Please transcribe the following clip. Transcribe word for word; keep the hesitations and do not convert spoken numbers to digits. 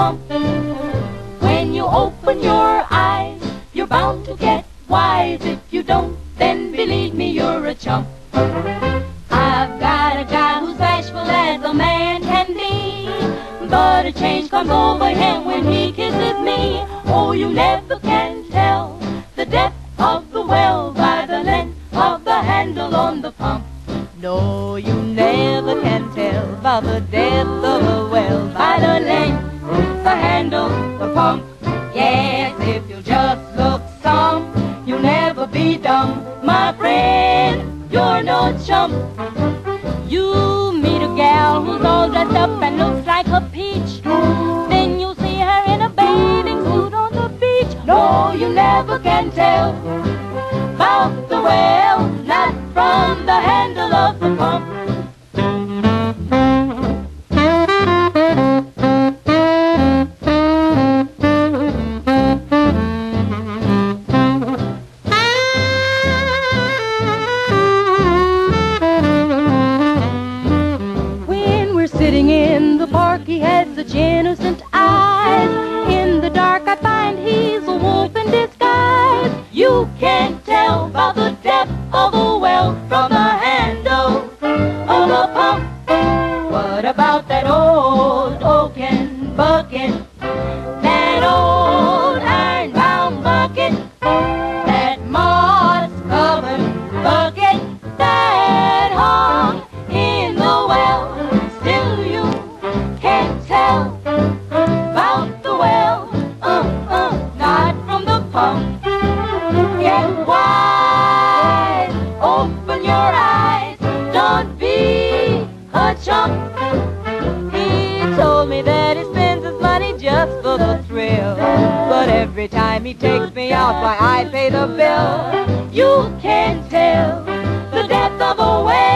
pump. When you open your eyes, you're bound to get wise. If you don't, then believe me, you're a chump. I've got a guy who's bashful as a man can be, but a change comes over him when he kisses me. Oh, you never can tell the depth of the well by the length of the handle on the pump. No, you never can tell by the depth of the well by the length, the handle, the pump. Yes, if you'll just look some, you'll never be dumb. My friend, you're no chump. You meet a gal who's all dressed up and looks like a peach, then you'll see her in a bathing suit on the beach. No, you never can tell about the well, not from the handle of the pump. Sitting in the park, he has such innocent eyes. In the dark I find he's a wolf in disguise. You can't tell by the depth of a well from the handle of a pump. What about that old oaken bucket, that old iron-bound bucket, that moss-covered bucket that hung in the well? Still you can't tell about the well, uh, uh, not from the pump. Get wise, open your eyes, don't be a chump. He told me that he spends his money just for the thrill, but every time he takes me out, why, I pay the bill. You can't tell the depth of a well